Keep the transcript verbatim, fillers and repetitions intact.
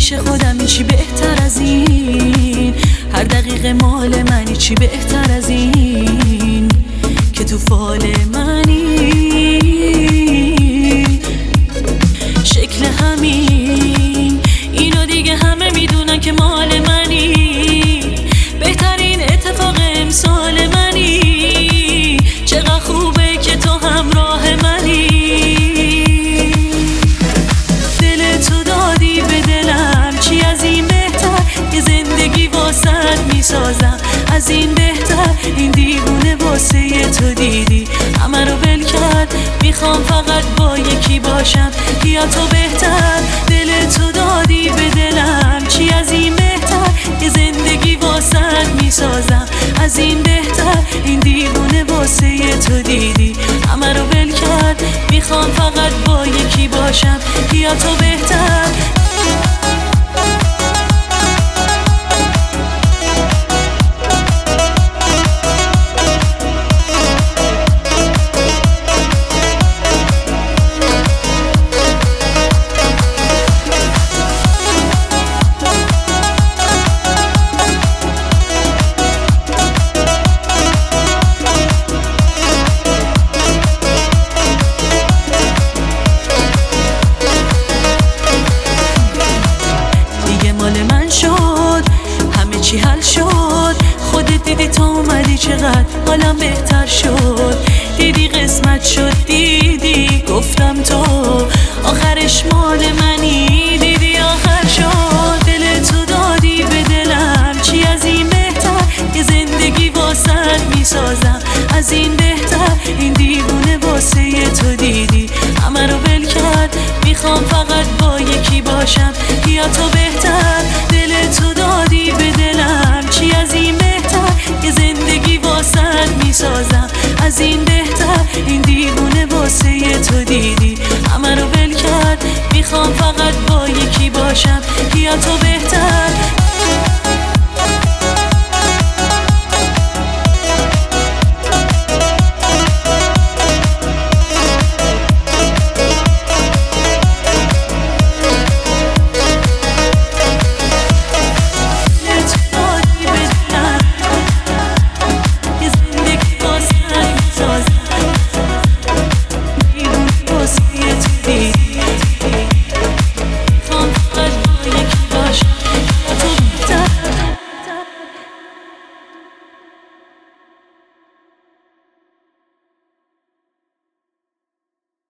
پیش خودم چی بهتر از این، هر دقیقه مال منی چی بهتر از این که تو فال منی. شکل همین اینو دیگه همه میدونن که مال منی، بهترین اتفاق امسال منی. چقدر خوبه که تو همراه منی، دل تو دادی به دلم، چی از این بهتر که زندگی واسط میسازم. از این بهتر این دیوونه واسه تو دیدی همه رو ول کرد، میخوام فقط با یکی باشم یا تو بهتر. دل تو دادی به دلم، چی از این بهتر که زندگی واسط میسازم. از این بهتر این دیوونه واسه تو دیدی همه رو ول کرد، میخوام فقط با یکی باشم یا تو بهتر. چی حل شد، خودت دیدی تو اومدی چقدر حالم بهتر شد. دیدی قسمت شد، دیدی گفتم تو آخرش مال منی، دیدی آخر شد. دل تو دادی به دلم، چی از این بهتر که زندگی واسط میسازم. از این بهتر این دیوونه واسه تو دیدی همه رو ول کرد، میخوام فقط با یکی باشم یا تو بهتر. دل تو دادی به دلم، چی از این بهتر که زندگی واسط میسازم. از این بهتر این دیوونه واسه تو دیدی همه رو ول کرد، میخوام فقط با یکی باشم یا تو بهتر.